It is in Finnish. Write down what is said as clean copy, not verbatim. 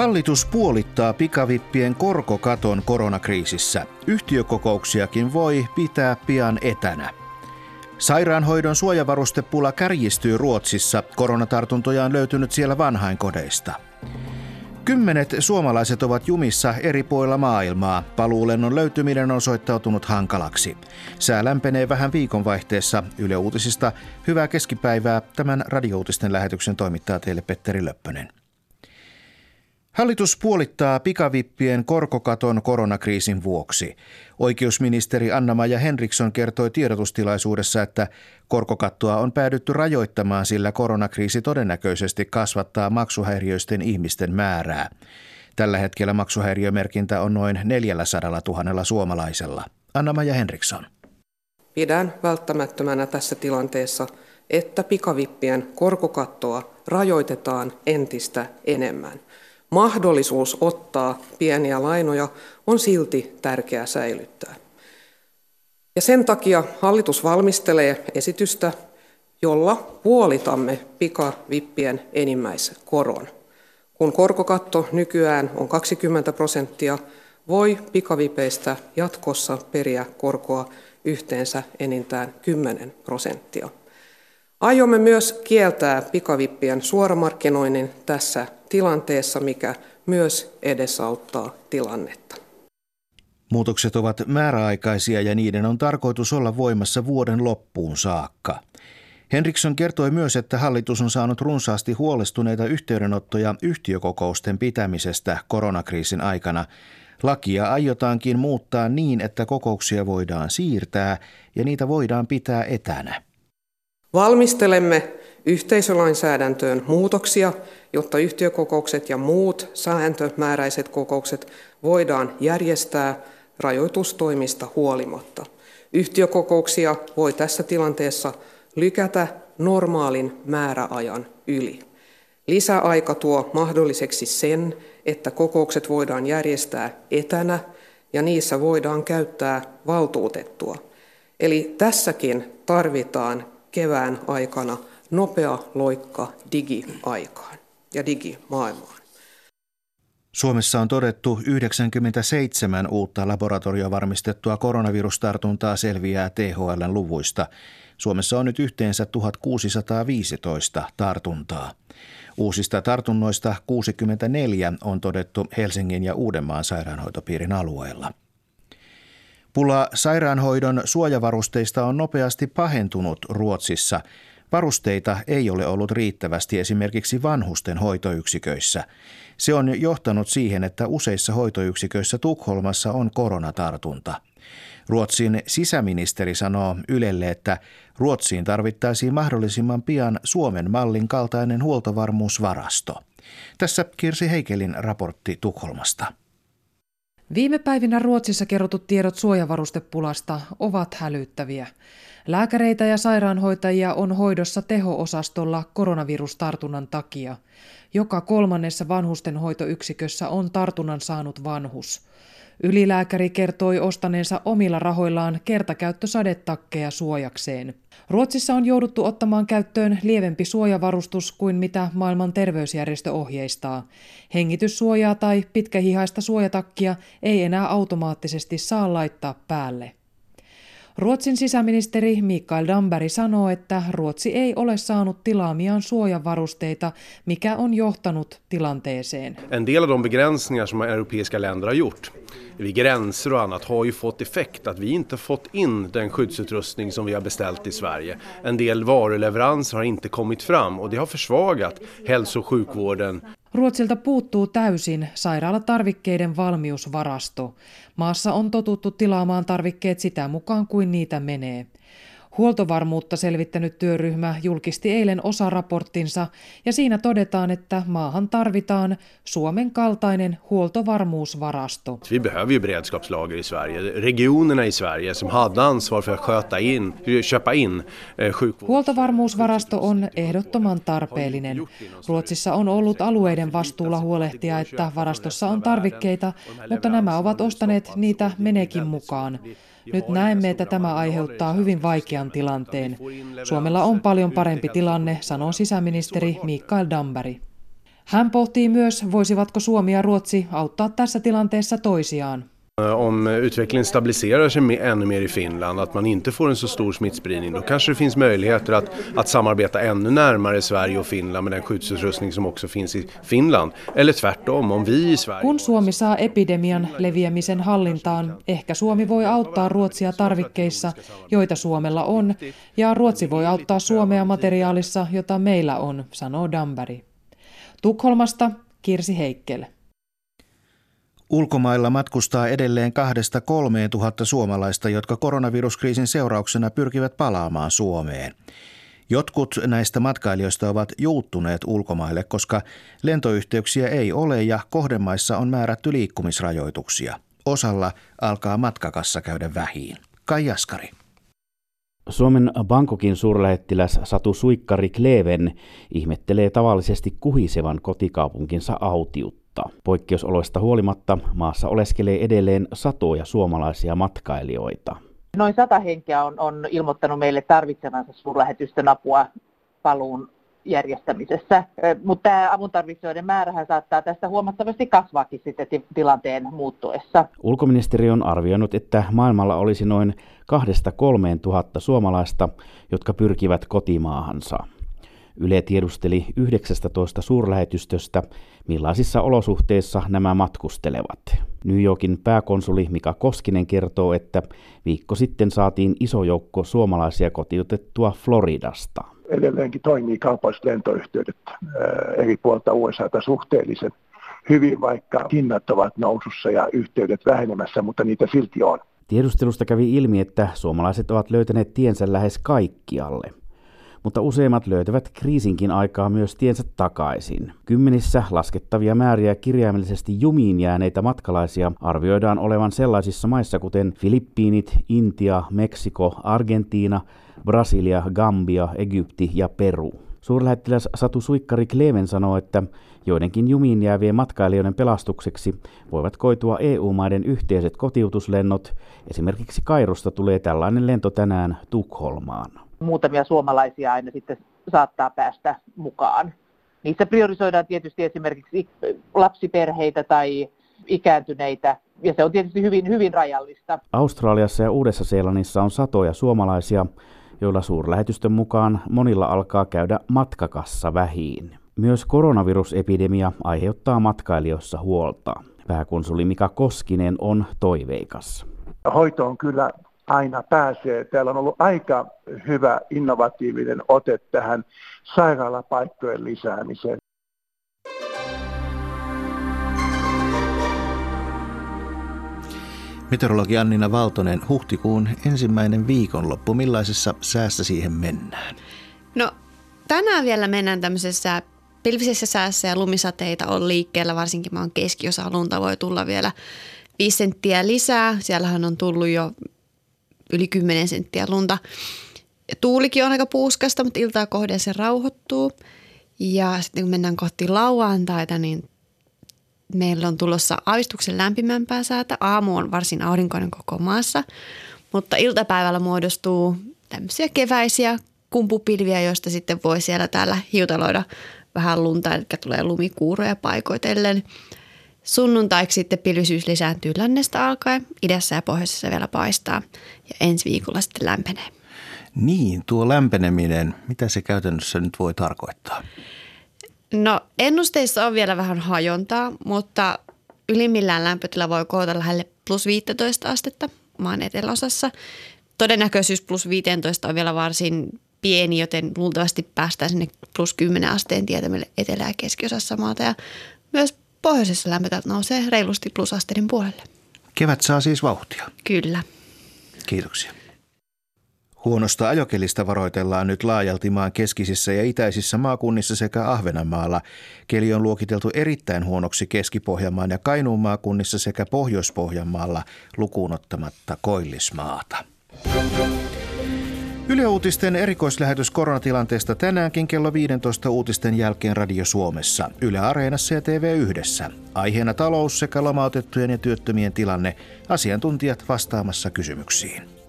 Hallitus puolittaa pikavippien korkokaton koronakriisissä. Yhtiökokouksiakin voi pitää pian etänä. Sairaanhoidon suojavarustepula kärjistyy Ruotsissa. Koronatartuntoja on löytynyt siellä vanhainkodeista. 10 suomalaiset ovat jumissa eri puolilla maailmaa. Paluulennon löytyminen on osoittautunut hankalaksi. Sää lämpenee vähän viikonvaihteessa. Yle Uutisista hyvää keskipäivää. Tämän radiouutisten lähetyksen toimittaa teille Petteri Löppönen. Hallitus puolittaa pikavippien korkokaton koronakriisin vuoksi. Oikeusministeri Anna-Maja Henriksson kertoi tiedotustilaisuudessa, että korkokattoa on päädytty rajoittamaan, sillä koronakriisi todennäköisesti kasvattaa maksuhäiriöisten ihmisten määrää. Tällä hetkellä maksuhäiriömerkintä on noin 400 000 suomalaisella. Anna-Maja Henriksson. Pidän välttämättömänä tässä tilanteessa, että pikavippien korkokattoa rajoitetaan entistä enemmän. Mahdollisuus ottaa pieniä lainoja on silti tärkeää säilyttää. Ja sen takia hallitus valmistelee esitystä, jolla puolitamme pikavippien enimmäiskoron. Kun korkokatto nykyään on 20%, voi pikavipeistä jatkossa periä korkoa yhteensä enintään 10%. Aiomme myös kieltää pikavippien suoramarkkinoinnin tässä tilanteessa, mikä myös edesauttaa tilannetta. Muutokset ovat määräaikaisia ja niiden on tarkoitus olla voimassa vuoden loppuun saakka. Henriksson kertoi myös, että hallitus on saanut runsaasti huolestuneita yhteydenottoja yhtiökokousten pitämisestä koronakriisin aikana. Lakia aiotaankin muuttaa niin, että kokouksia voidaan siirtää ja niitä voidaan pitää etänä. Valmistelemme yhteisölainsäädäntöön muutoksia, jotta yhtiökokoukset ja muut sääntömääräiset kokoukset voidaan järjestää rajoitustoimista huolimatta. Yhtiökokouksia voi tässä tilanteessa lykätä normaalin määräajan yli. Lisäaika tuo mahdolliseksi sen, että kokoukset voidaan järjestää etänä ja niissä voidaan käyttää valtuutettua. Eli tässäkin tarvitaan kevään aikana nopea loikka digiaikaan ja digimaailmaan. Suomessa on todettu 97 uutta laboratoriovarmistettua koronavirustartuntaa, selviää THL:n luvuista. Suomessa on nyt yhteensä 1615 tartuntaa. Uusista tartunnoista 64 on todettu Helsingin ja Uudenmaan sairaanhoitopiirin alueella. Pula sairaanhoidon suojavarusteista on nopeasti pahentunut Ruotsissa. Varusteita ei ole ollut riittävästi esimerkiksi vanhusten hoitoyksiköissä. Se on johtanut siihen, että useissa hoitoyksiköissä Tukholmassa on koronatartunta. Ruotsin sisäministeri sanoo Ylelle, että Ruotsiin tarvittaisiin mahdollisimman pian Suomen mallin kaltainen huoltovarmuusvarasto. Tässä Kirsi Heikelin raportti Tukholmasta. Viime päivinä Ruotsissa kerrotut tiedot suojavarustepulasta ovat hälyttäviä. Lääkäreitä ja sairaanhoitajia on hoidossa teho-osastolla koronavirustartunnan takia. Joka 3. vanhustenhoitoyksikössä on tartunnan saanut vanhus. Ylilääkäri kertoi ostaneensa omilla rahoillaan kertakäyttösadetakkeja suojakseen. Ruotsissa on jouduttu ottamaan käyttöön lievempi suojavarustus kuin mitä maailman terveysjärjestö ohjeistaa. Hengityssuojaa tai pitkähihaista suojatakkia ei enää automaattisesti saa laittaa päälle. Ruotsin sisäministeri Mikael Damberg sanoo, että Ruotsi ei ole saanut tilaamiaan suojavarusteita, mikä on johtanut tilanteeseen. En del av de begränsningar som europeiska länder har gjort vid gränser och annat har ju fått effekt att vi inte fått in den skyddsutrustning som vi har beställt i Sverige. En del varuleveranser har inte kommit fram och det har försvagat hälso- och sjukvården. Ruotsilta puuttuu täysin sairaalatarvikkeiden valmiusvarasto. Maassa on totuttu tilaamaan tarvikkeet sitä mukaan kuin niitä menee. Huoltovarmuutta selvittänyt työryhmä julkisti eilen osaraporttinsa ja siinä todetaan, että maahan tarvitaan Suomen kaltainen huoltovarmuusvarasto. Vi behöver ju beredskapslager i Sverige. Regionerna i Sverige som hade ansvar för att köpa in sjukvård. Huoltovarmuusvarasto on ehdottoman tarpeellinen. Ruotsissa on ollut alueiden vastuulla huolehtia, että varastossa on tarvikkeita, mutta nämä ovat ostaneet niitä menekin mukaan. Nyt näemme, että tämä aiheuttaa hyvin vaikean tilanteen. Suomella on paljon parempi tilanne, sanoo sisäministeri Mikael Damberg. Hän pohtii myös, voisivatko Suomi ja Ruotsi auttaa tässä tilanteessa toisiaan. Om utvecklingen stabiliserar sig ännu mer i Finland, att man inte får en så stor smittspridning, då kanske det finns möjligheter att samarbeta ännu närmare Sverige och Finland med den skyddsutrustning som också finns i Finland. Eller tvärtom, om vi i Sverige... Kun Suomi saa epidemian leviämisen hallintaan, ehkä Suomi voi auttaa Ruotsia tarvikkeissa, joita Suomella on, ja Ruotsi voi auttaa Suomea materiaalissa, jota meillä on, sanoo Damberg. Tukholmasta Kirsi Heikkel. Ulkomailla matkustaa edelleen 2-3 tuhatta suomalaista, jotka koronaviruskriisin seurauksena pyrkivät palaamaan Suomeen. Jotkut näistä matkailijoista ovat juuttuneet ulkomaille, koska lentoyhteyksiä ei ole ja kohdemaissa on määrätty liikkumisrajoituksia. Osalla alkaa matkakassa käydä vähiin. Kai Jaskari. Suomen Bangkokin suurlähettiläs Satu Suikkari-Kleven ihmettelee tavallisesti kuhisevan kotikaupunkinsa autiutta. Poikkeusoloista huolimatta maassa oleskelee edelleen satoja suomalaisia matkailijoita. Noin 100 henkeä on ilmoittanut meille tarvitsevansa suurlähetystön apua paluun järjestämisessä, mutta tämä avuntarvitsijoiden määrähän saattaa tästä huomattavasti kasvaakin sitten tilanteen muuttuessa. Ulkoministeriö on arvioinut, että maailmalla olisi noin 2-3 tuhatta suomalaista, jotka pyrkivät kotimaahansa. Yle tiedusteli 19 suurlähetystöstä, millaisissa olosuhteissa nämä matkustelevat. New Yorkin pääkonsuli Mika Koskinen kertoo, että viikko sitten saatiin iso joukko suomalaisia kotiutettua Floridasta. Edelleenkin toimii kaupalliset lentoyhteydet eri puolta USA:ta suhteellisen hyvin, vaikka hinnat ovat nousussa ja yhteydet vähenemässä, mutta niitä silti on. Tiedustelusta kävi ilmi, että suomalaiset ovat löytäneet tiensä lähes kaikkialle. Mutta useimmat löytävät kriisinkin aikaa myös tiensä takaisin. Kymmenissä laskettavia määriä kirjaimellisesti jumiin jääneitä matkalaisia arvioidaan olevan sellaisissa maissa kuten Filippiinit, Intia, Meksiko, Argentiina, Brasilia, Gambia, Egypti ja Peru. Suurlähettiläs Satu Suikkari-Kleven sanoo, että joidenkin jumiin jäävien matkailijoiden pelastukseksi voivat koitua EU-maiden yhteiset kotiutuslennot. Esimerkiksi Kairosta tulee tällainen lento tänään Tukholmaan. Muutamia suomalaisia aina sitten saattaa päästä mukaan. Niissä priorisoidaan tietysti esimerkiksi lapsiperheitä tai ikääntyneitä, ja se on tietysti hyvin, hyvin rajallista. Australiassa ja Uudessa-Seelannissa on satoja suomalaisia, joilla suurlähetystön mukaan monilla alkaa käydä matkakassa vähiin. Myös koronavirusepidemia aiheuttaa matkailijoissa huolta. Pääkonsuli Mika Koskinen on toiveikas. Hoitoon kyllä aina pääsee. Täällä on ollut aika hyvä innovatiivinen ote tähän sairaalapaikkojen lisäämiseen. Meteorologi Annina Valtonen, huhtikuun ensimmäinen viikonloppu. Millaisessa säässä siihen mennään? No tänään vielä mennään tämmöisessä pilvisessä säässä ja lumisateita on liikkeellä. Varsinkin maan keskiosa lunta voi tulla vielä 5 senttiä lisää. Siellähän on tullut jo yli 10 senttiä lunta. Tuulikin on aika puuskasta, mutta iltaa kohden se rauhoittuu. Ja sitten kun mennään kohti lauantaita, niin meillä on tulossa aavistuksen lämpimämpää säätä. Aamu on varsin aurinkoinen koko maassa, mutta iltapäivällä muodostuu tämmöisiä keväisiä kumpupilviä, joista sitten voi siellä täällä hiutaloida vähän lunta, eli tulee lumikuuroja paikoitellen. Sunnuntaiksi sitten pilvisyys lisääntyy lännestä alkaen, idässä ja pohjoisessa vielä paistaa ja ensi viikolla sitten lämpenee. Niin, tuo lämpeneminen, mitä se käytännössä nyt voi tarkoittaa? No ennusteissa on vielä vähän hajontaa, mutta ylimmillään lämpötila voi koota lähelle +15 astetta maan eteläosassa. Todennäköisyys +15 on vielä varsin pieni, joten luultavasti päästään sinne +10 asteen tietämille etelä- ja keskiosassa maata. Ja myös pohjoisessa lämpötilat nousee reilusti plusasteiden puolelle. Kevät saa siis vauhtia. Kyllä. Kiitoksia. Huonosta ajokelistä varoitellaan nyt laajalti maan keskisissä ja itäisissä maakunnissa sekä Ahvenanmaalla. Keli on luokiteltu erittäin huonoksi Keski-Pohjanmaan ja Kainuun maakunnissa sekä Pohjois-Pohjanmaalla lukuun ottamatta Koillismaata. Yle Uutisten erikoislähetys koronatilanteesta tänäänkin kello 15 uutisten jälkeen Radio Suomessa, Yle Areenassa ja TV1. Aiheena talous sekä lomautettujen ja työttömien tilanne, asiantuntijat vastaamassa kysymyksiin.